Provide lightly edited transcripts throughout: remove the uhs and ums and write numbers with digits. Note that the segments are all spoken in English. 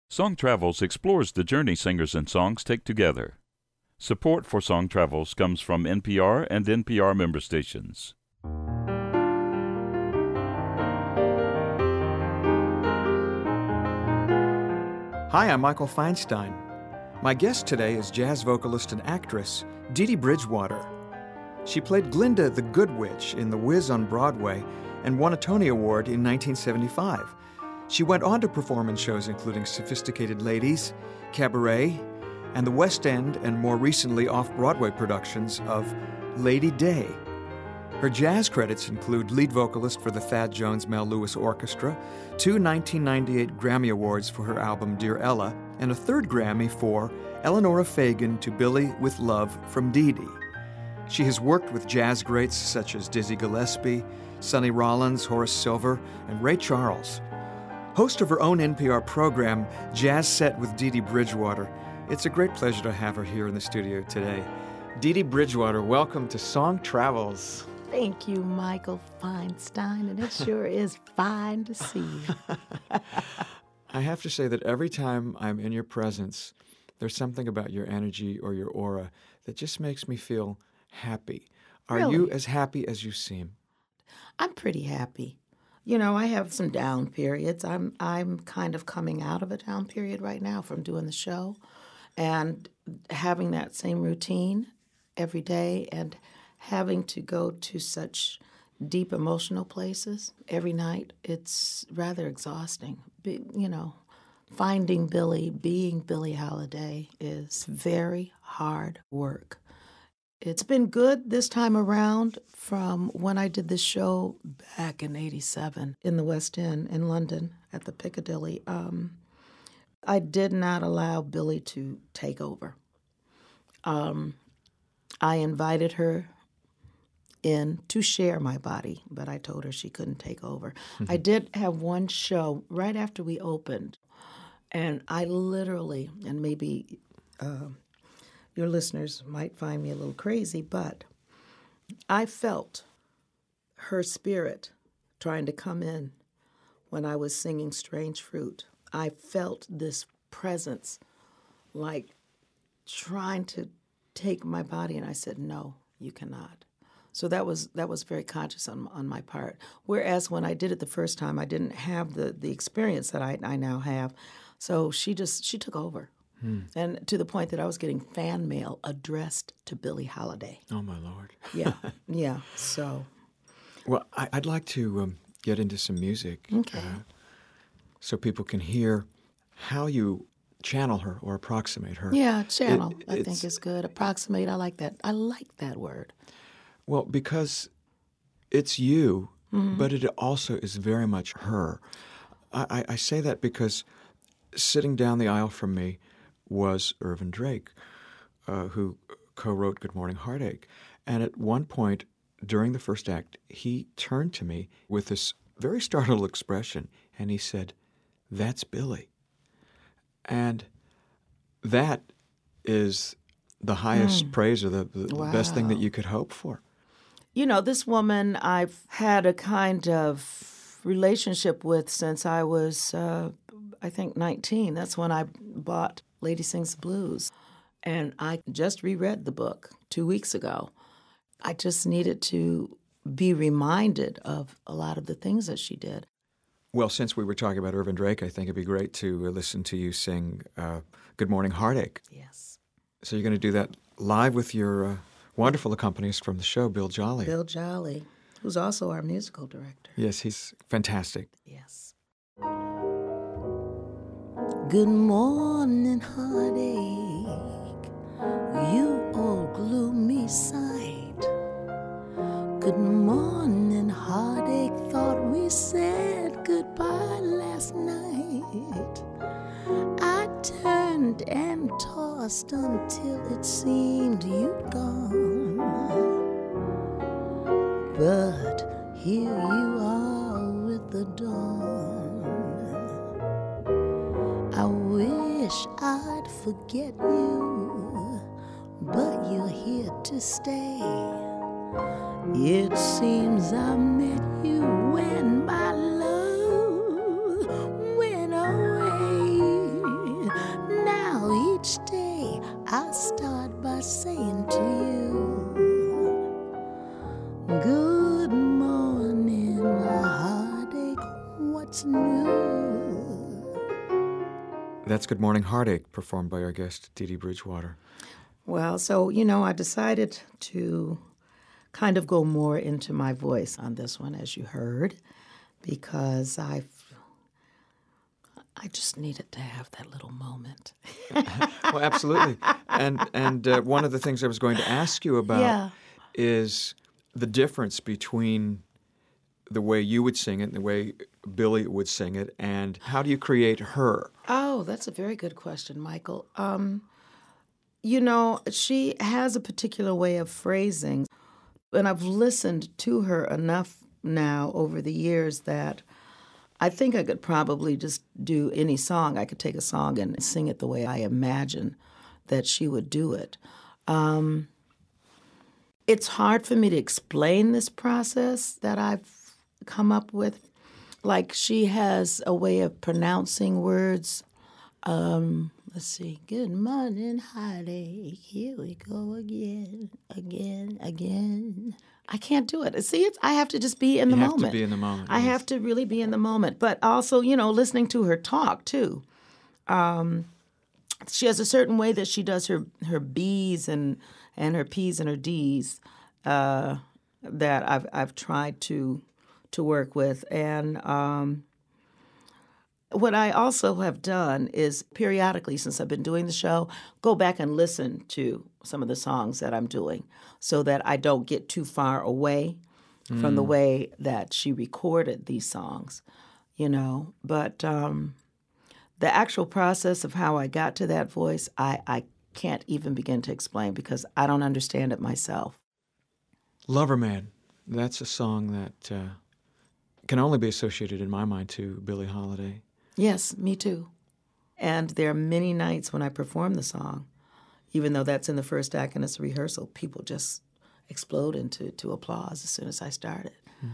Song Travels explores the journey singers and songs take together. Support for Song Travels comes from NPR and NPR member stations. Hi, I'm Michael Feinstein. My guest today is jazz vocalist and actress Dee Dee Bridgewater. She played Glinda the Good Witch in The Wiz on Broadway and won a Tony Award in 1975. She went on to perform in shows including Sophisticated Ladies, Cabaret, and the West End and more recently off-Broadway productions of Lady Day. Her jazz credits include lead vocalist for the Thad Jones-Mel Lewis Orchestra, 2 1998 Grammy Awards for her album Dear Ella, and a third Grammy for Eleanora Fagan to Billy with Love from Dee Dee. She has worked with jazz greats such as Dizzy Gillespie, Sonny Rollins, Horace Silver, and Ray Charles. Host of her own NPR program, Jazz Set with Dee Dee Bridgewater, it's a great pleasure to have her here in the studio today. Dee Dee Bridgewater, welcome to Song Travels. Thank you, Michael Feinstein, and it sure is fine to see you. I have to say that every time I'm in your presence, there's something about your energy or your aura that just makes me feel happy. Are Really? you as happy as you seem? I'm pretty happy. You know, I have some down periods. I'm kind of coming out of a down period right now from doing the show and having that same routine every day and having to go to such deep emotional places every night. It's rather exhausting. You know, finding Billy, being Billie Holiday is very hard work. It's been good this time around from when I did this show back in '87 in the West End in London at the Piccadilly. I did not allow Billy to take over. I invited her in to share my body, but I told her she couldn't take over. I did have one show right after we opened, and I literally, and maybe your listeners might find me a little crazy, but I felt her spirit trying to come in when I was singing Strange Fruit. I felt this presence like trying to take my body, and I said, no, you cannot. So that was very conscious on my part. Whereas when I did it the first time, I didn't have the experience that I now have. So she took over. And to the point that I was getting fan mail addressed to Billie Holiday. Oh, my Lord. Yeah, so. Well, I'd like to get into some music Okay. So people can hear how you channel her or approximate her. Yeah, channel, I It's- think is good. Approximate, I like that. I like that word. Well, because it's you, but it also is very much her. I say that because sitting down the aisle from me was Irvin Drake, who co-wrote Good Morning Heartache. And at one point during the first act, he turned to me with this very startled expression, and he said, "That's Billy." And that is the highest praise or the best thing that you could hope for. You know, this woman I've had a kind of relationship with since I was, I think, 19. That's when I bought Lady Sings the Blues. And I just reread the book 2 weeks ago. I just needed to be reminded of a lot of the things that she did. Well, since we were talking about Irvin Drake, I think it'd be great to listen to you sing Good Morning Heartache. Yes. So you're going to do that live with your wonderful accompanist from the show, Bill Jolly. Bill Jolly, who's also our musical director. Yes, he's fantastic. Yes. Good morning, heartache, you old gloomy sight. Good morning, heartache, thought we said goodbye last night. I turned and tossed until it seemed you'd gone. But here you are with the dawn. I wish I'd forget you, but you're here to stay. It seems I met you when my love went away. I start by saying to you, good morning, heartache, what's new? That's Good Morning Heartache, performed by our guest, Dee Dee Bridgewater. Well, so, I decided to kind of go more into my voice on this one, as you heard, because I just needed to have that little moment. Well, absolutely. And one of the things I was going to ask you about is the difference between the way you would sing it and the way Billie would sing it, and how do you create her? Oh, that's a very good question, Michael. She has a particular way of phrasing, and I've listened to her enough now over the years that I think I could probably just do any song. I could take a song and sing it the way I imagine that she would do it. It's hard for me to explain this process that I've come up with. Like, she has a way of pronouncing words. Let's see. Good morning, heartache. Here we go again. I can't do it. See, I have to just be in the moment. You have to be in the moment. I have to really be in the moment. But also, listening to her talk, too. She has a certain way that she does her B's and her P's and her D's that I've tried to work with. And what I also have done is periodically, since I've been doing the show, go back and listen to some of the songs that I'm doing so that I don't get too far away from the way that she recorded these songs, But the actual process of how I got to that voice, I can't even begin to explain because I don't understand it myself. Loverman, that's a song that can only be associated in my mind to Billie Holiday. Yes, me too. And there are many nights when I perform the song, even though that's in the first act and it's a rehearsal, people just explode into applause as soon as I started.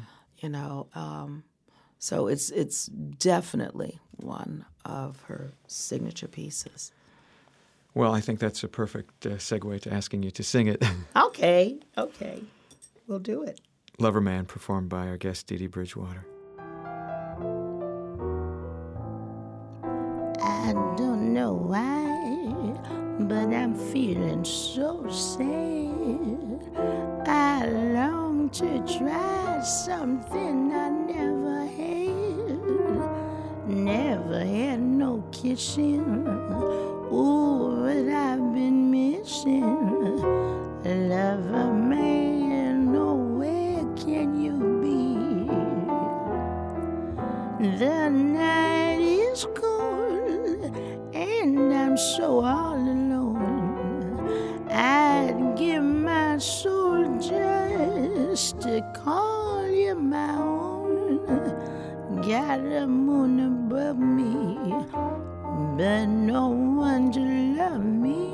So it's definitely one of her signature pieces. Well, I think that's a perfect segue to asking you to sing it. Okay. We'll do it. Loverman, performed by our guest, Dee Dee Bridgewater. I don't know why, but I'm feeling so sad. I long to try something I never had no kissing. Ooh, but I've been missing. Lover man, oh, where can you be? The night is cold and I'm so all alone. I'd give my soul just to call you my own. Got a moon above me, but no one to love me.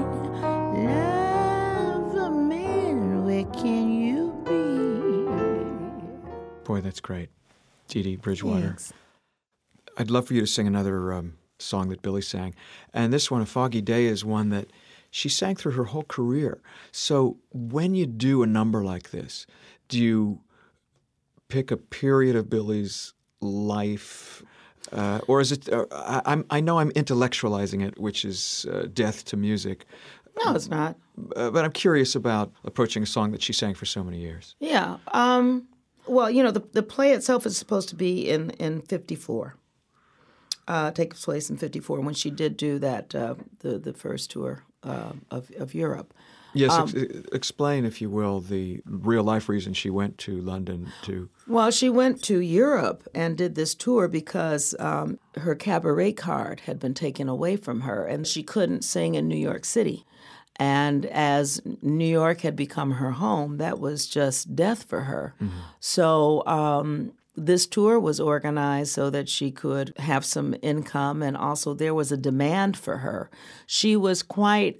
Lover man, where can you be? Boy, that's great. Dee Dee Bridgewater. Thanks. I'd love for you to sing another song that Billie sang. And this one, A Foggy Day, is one that she sang through her whole career. So when you do a number like this, do you pick a period of Billie's life, or is it? I know I'm intellectualizing it, which is death to music. No, it's not. But I'm curious about approaching a song that she sang for so many years. Yeah. Well, the play itself is supposed to be in 1954. Takes place in 1954 when she did do that the first tour of Europe. Yes, explain, if you will, the real-life reason she went to London to... Well, she went to Europe and did this tour because her cabaret card had been taken away from her, and she couldn't sing in New York City. And as New York had become her home, that was just death for her. Mm-hmm. So this tour was organized so that she could have some income, and also there was a demand for her. She was quite...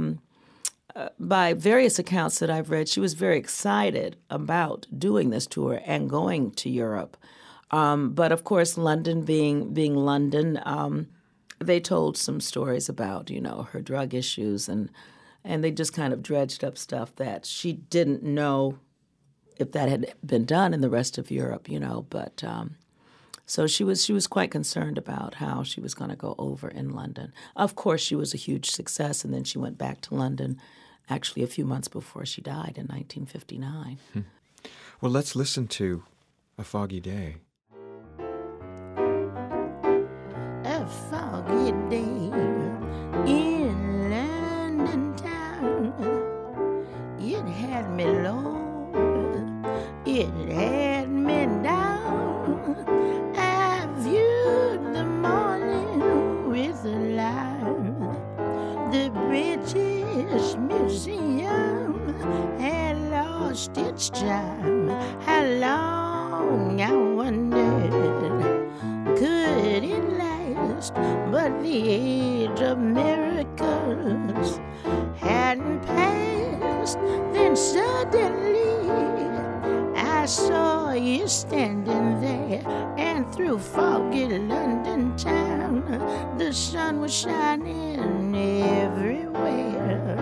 by various accounts that I've read, she was very excited about doing this tour and going to Europe. But of course, London being London, they told some stories about, her drug issues, and they just kind of dredged up stuff that she didn't know if that had been done in the rest of Europe, but so she was quite concerned about how she was going to go over in London. Of course, she was a huge success, and then she went back to London actually a few months before she died in 1959. Well, let's listen to A Foggy Day. A foggy day in London town. It had me low, it had me down. I viewed the morning with alarm. The British Museum had lost its charm. How long, I wondered, could it last? But the age of miracles hadn't passed. Then suddenly I saw you standing there, and through foggy London town the sun was shining everywhere.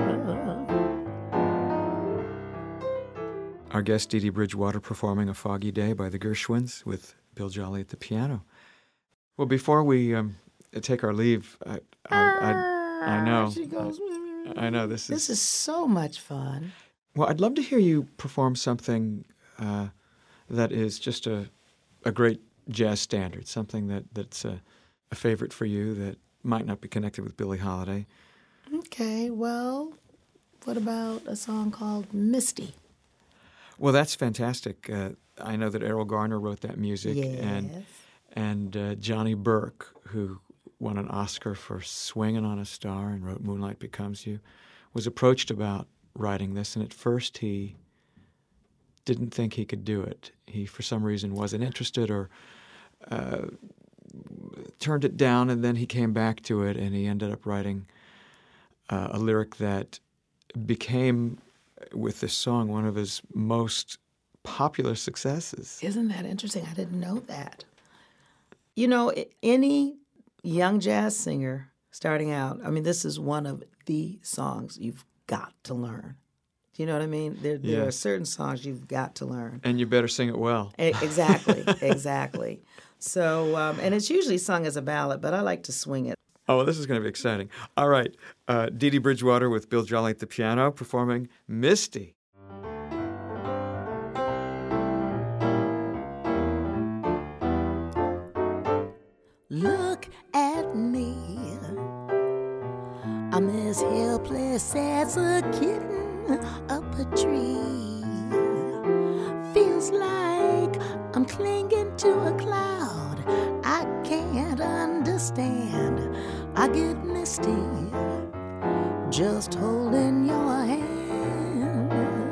Our guest, Dee Dee Bridgewater, performing A Foggy Day by the Gershwins with Bill Jolly at the piano. Well, before we take our leave, I know. She goes, I know this is so much fun. Well, I'd love to hear you perform something that is just a great jazz standard, something that's a favorite for you that might not be connected with Billie Holiday. Okay, well, what about a song called Misty? Well, that's fantastic. I know that Errol Garner wrote that music, Yes. and Johnny Burke, who won an Oscar for Swingin' on a Star and wrote Moonlight Becomes You, was approached about writing this, and at first he didn't think he could do it. He, for some reason, wasn't interested or turned it down, and then he came back to it, and he ended up writing a lyric that became, with this song, one of his most popular successes. Isn't that interesting? I didn't know that. Any young jazz singer starting out, this is one of the songs you've got to learn. Do you know what I mean? There are certain songs you've got to learn. And you better sing it well. Exactly, exactly. So, and it's usually sung as a ballad, but I like to swing it. Oh, well, this is going to be exciting. All right, Dee Dee Bridgewater with Bill Jolly at the piano performing Misty. Look at me, I'm as helpless as a kitten up a tree. Feels like I'm clinging to a cloud I can't understand. I get misty just holding your hand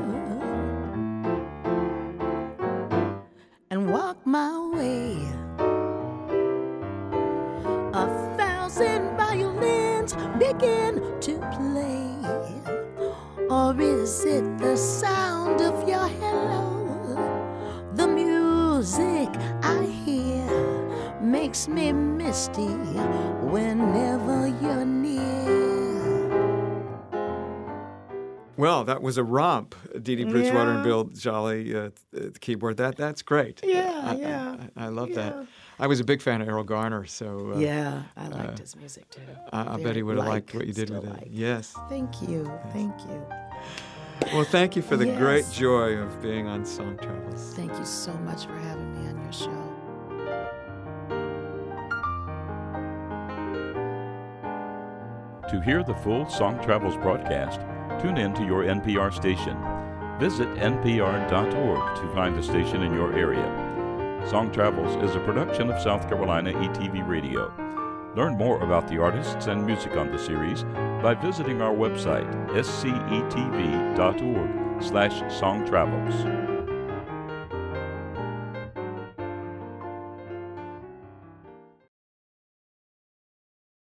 and walk my way. 1,000 violins begin to play, or is it the sound of your hello? The music I hear makes me misty whenever you're near. Well, that was a romp, Dee Dee Bridgewater and Bill Jolly at the keyboard. That's great. I love that. I was a big fan of Errol Garner, so... I liked his music, too. I bet he would have liked what you did with it. Yes. Thank you. Thank you. Well, thank you for the great joy of being on Song Travels. Thank you so much for having me on your show. To hear the full Song Travels broadcast, tune in to your NPR station. Visit npr.org to find the station in your area. Song Travels is a production of South Carolina ETV Radio. Learn more about the artists and music on the series by visiting our website, scetv.org/songtravels.